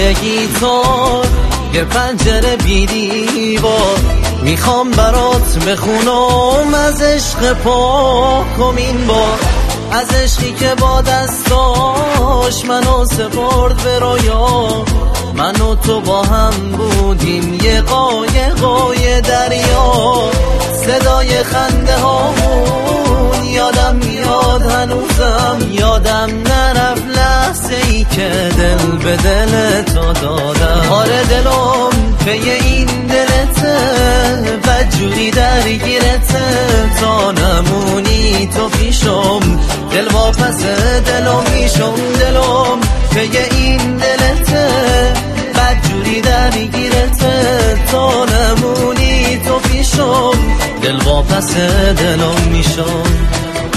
یه گیتار، یه پنجره بی دیوار، میخوام برات بخونم از عشق پاکم این بار، از عشقی که با دستاش منو سپرد به رویا. من و تو با هم بودیم یه قایقای دریا، صدای خنده هامون یادم میاد هنوزم، یادم نرفت لحظه ای که دل به دل تو دادم. آره دلم پی این دلته و جوری درگیرته، تا نمونی تو پیشم دل واپس دلم میشم. دلم پی این دلته و جوری درگیرته، تا نمونی تو پیشم دل واپس دلم میشم.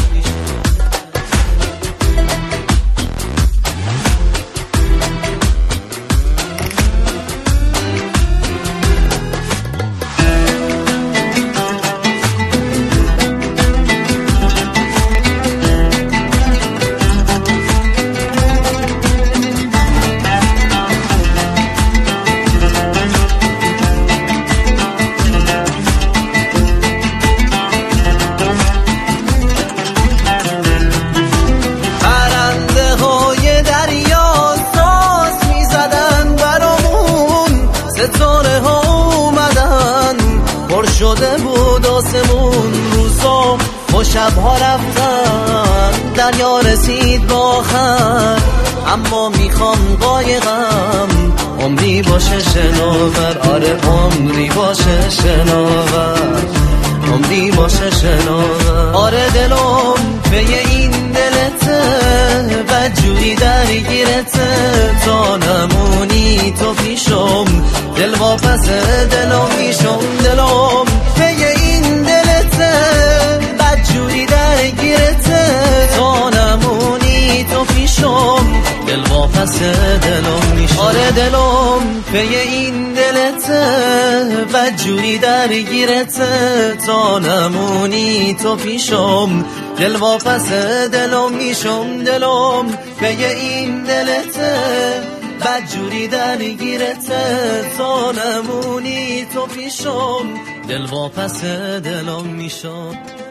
ستاره ها اومدن پر شده بود آسمون، روزا و شبها رفتن، دریا رسید با آخر. اما میخوام قایقم عمری باشه شناور، آره عمری باشه شناور، عمری باشه شناور. آره دلم پی این دلته و جوری درگیرته، تا نمونی تو پیشم دل واپس دلم میشم. دلم پی این دلته و جوری درگیرته، تا نمونی تو پیشم دل واپس دلم میشم. آره دلم پی این دلته و جوری درگیرته، تا نمونی تو پیشم دل واپس دلم میشم. دلم پی این دلته و جوری درگیرته، تا نمونی تو پیشم دل واپس دلم میشم.